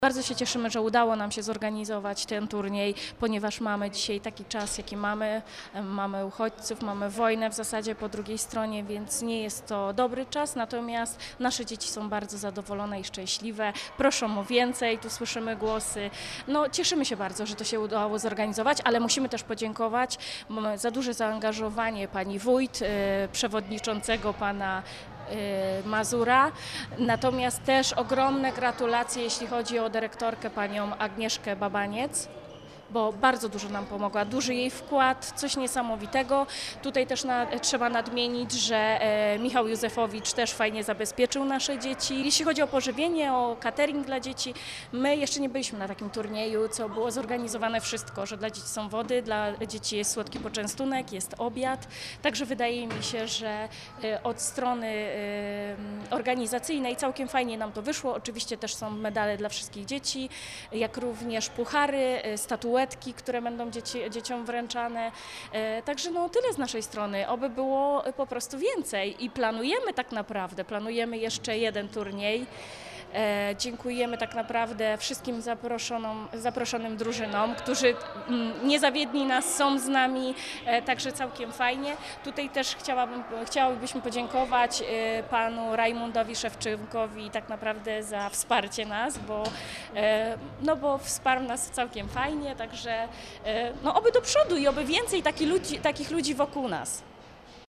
Bardzo się cieszymy, że udało nam się zorganizować ten turniej, ponieważ mamy dzisiaj taki czas, jaki mamy. Mamy uchodźców, mamy wojnę w zasadzie po drugiej stronie, więc nie jest to dobry czas, natomiast nasze dzieci są bardzo zadowolone i szczęśliwe. Proszą o więcej, tu słyszymy głosy. No, cieszymy się bardzo, że to się udało zorganizować, ale musimy też podziękować za duże zaangażowanie pani wójt, przewodniczącego pana Mazura, natomiast też ogromne gratulacje, jeśli chodzi o dyrektorkę panią Agnieszkę Babaniec, bo bardzo dużo nam pomogła, duży jej wkład, coś niesamowitego. Tutaj też trzeba nadmienić, że Michał Józefowicz też fajnie zabezpieczył nasze dzieci. Jeśli chodzi o pożywienie, o catering dla dzieci, my jeszcze nie byliśmy na takim turnieju, co było zorganizowane wszystko, że dla dzieci są wody, dla dzieci jest słodki poczęstunek, jest obiad, także wydaje mi się, że od strony organizacyjnej całkiem fajnie nam to wyszło. Oczywiście też są medale dla wszystkich dzieci, jak również puchary, statuetki, które będą dzieciom wręczane. Także no tyle z naszej strony, oby było po prostu więcej i planujemy tak naprawdę, planujemy jeszcze jeden turniej. Dziękujemy tak naprawdę wszystkim zaproszonym drużynom, którzy niezawiedli nas, są z nami, także całkiem fajnie. Tutaj też chciałabyśmy podziękować panu Rajmundowi Szewczynkowi tak naprawdę za wsparcie nas, bo wsparł nas całkiem fajnie, także no oby do przodu i oby więcej takich ludzi wokół nas.